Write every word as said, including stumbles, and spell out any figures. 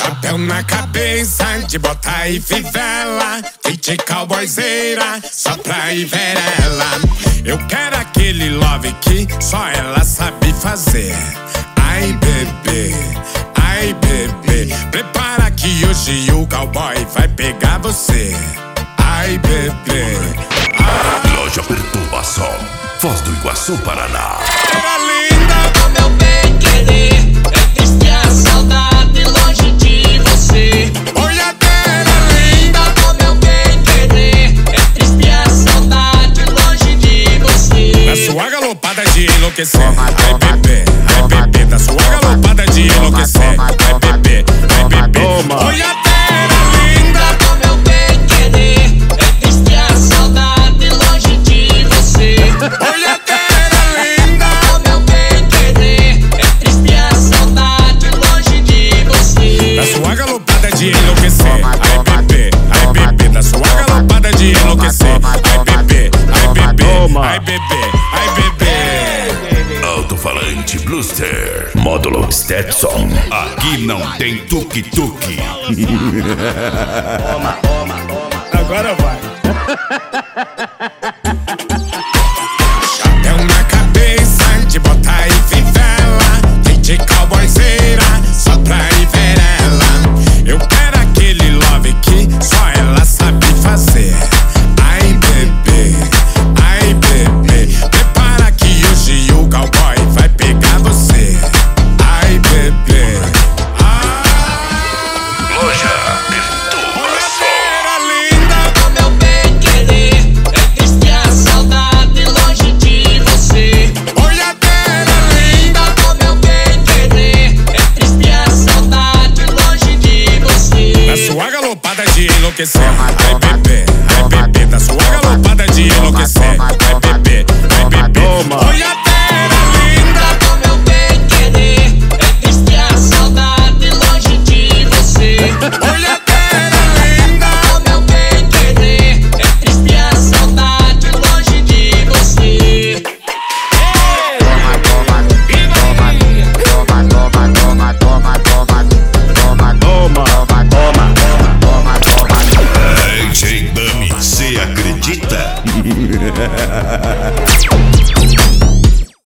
Chapéu na cabeça, de bota e fivela, kit cowboyzeira, só pra ir ver ela. Eu quero aquele love que só ela sabe fazer. Ai bebê, ai bebê, prepara que hoje o cowboy vai pegar você. Ai bebê, ai. Loja Perturbação, Foz do Iguaçu, Paraná. Era linda, o meu bem querer, é triste a saudade longe de você. boiadeira linda, O meu bem querer, é triste a saudade longe de você. da sua galopada de enlouquecer. Ai bebê, ai bebê, da sua galopada de enlouquecer. Ai bebê, ai bebê, boiadeira linda, O meu bem querer, é triste a saudade longe de você. boiadeira linda, O meu bem querer, é triste a saudade longe de você. da sua galopada de enlouquecer. Ai bebê, ai bebê, da sua galopada de enlouquecer. Ai bebê, ai bebê, ai bebê, ai bebê. Alto-falante Bluster, módulo Stetson. Aqui não tem tuk-tuk. Agora vai. Chapéu na cabeça, de bota e fivela, kit cowboyzeira, só pra ir ver ela. Eu quero aquele love que só ela sabe fazer. Ai bebê, ai bebê, prepara que hoje o cowboy vai pegar você. Ai bebê, ai. Loja Perturbação. Boiadeira linda, O meu bem querer, é triste a saudade longe de você. boiadeira linda, O meu bem querer, é triste a saudade longe de você. da sua galopada de enlouquecer. Ai bebê, ai bebê, da sua galopada de enlouquecer. Ai bebê, ai bebê, boiadeira.